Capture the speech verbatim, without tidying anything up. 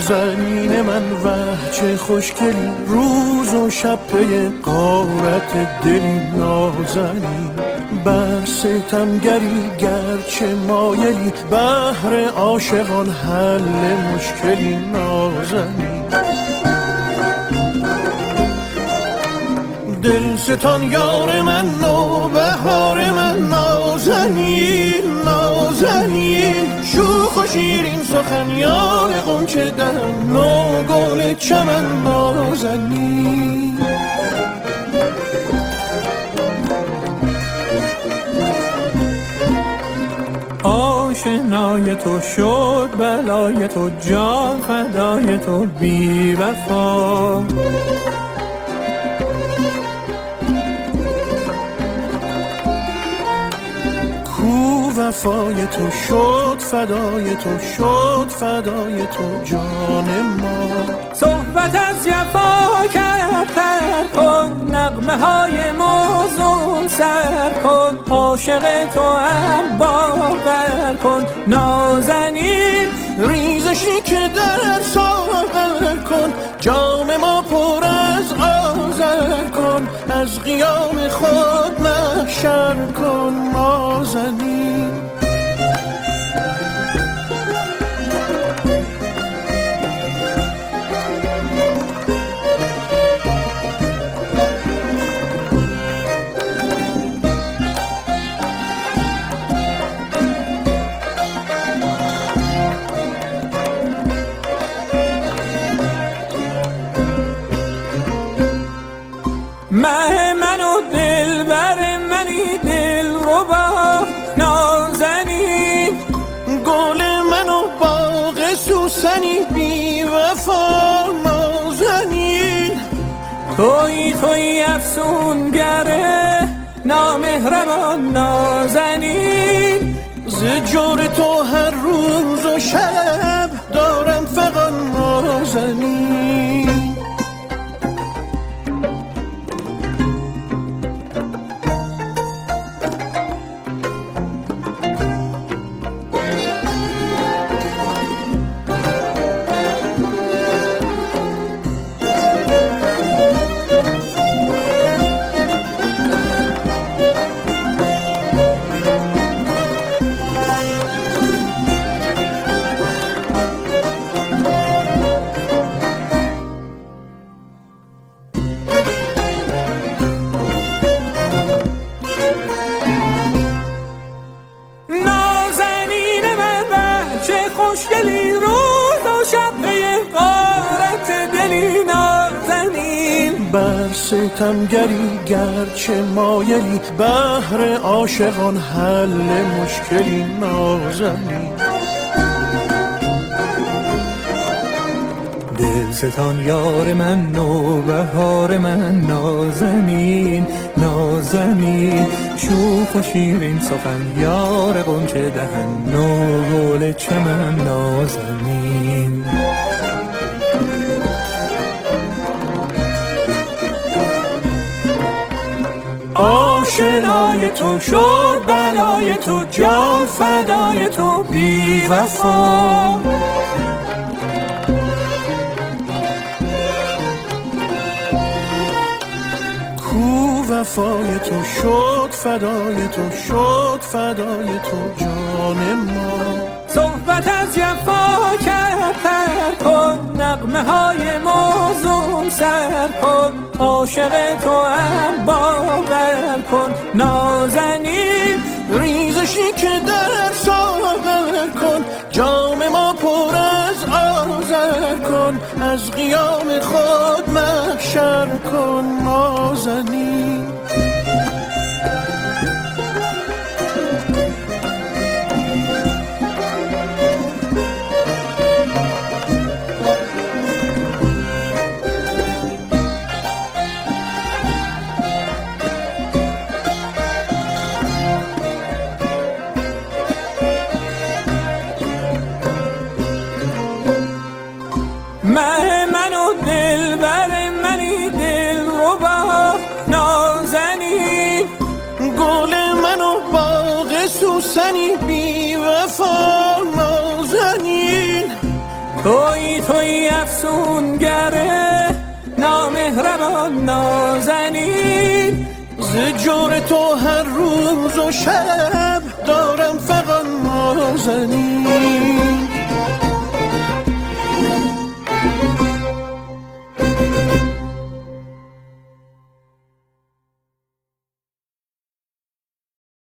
نازنین من وه چه خوشگلی، روز و شب پی غارت دلی نازنین. بر ستمگری گرچه مایلی، بهر عاشقان حل مشکلی نازنین. دل ستان یار من نوبهار من نازنین نازنین. شوخ و شیرین سخن یار غنچه دهن، نو گل چمن نازنین. آشنای تو شد بلای تو، جان فدای تو بی وفا. وفای تو شد فدای تو، شد فدای تو جان ما. صحبت از جفا کرد تر کن، نغمه های موزون سر کن. عاشق تو هم باور کن، نازنین ریزشی که در ساغر کن. جام ما پر از آذر کن، از قیام خود محشر کن نازنین. مه من و دل بر منی دل ربا نازنین. گل من و باغ سوسنی بی وفا نازنین. توی توی افسونگره نامهربان نازنین. ز جور تو هر روز و شب دارم فغان نازنین. خوشگلی روز و شب پی غارت دلی نازنین. بر ستمگری گرچه مایلی، بهر عاشقان حل مشکلی نازنین. دل ستان یار من نوبهار من نازنین نازنین. شوخ و شیرین سخن یار غنچه دهن، نو گل چمن نازنین. آشنای تو شد بلای تو، جان فدای تو بی وفا. وفای تو شد فدای تو، شد فدای تو جان ما. صحبت از جفا کرد تر کن، نغمه های موزون سر کن. عاشق تو هم باور کن، نازنین ریزشی که در ساغر کن. جام ما پر از آذر کن، از قیام خود محشر کن نازنین. مه من و دل بر منی دل ربا نازنین. گل من و باغ سوسنی بی وفا نازنین. توی توی افسونگره نامهربان نازنین، ز جور تو هر روز و شب دارم فقط نازنین.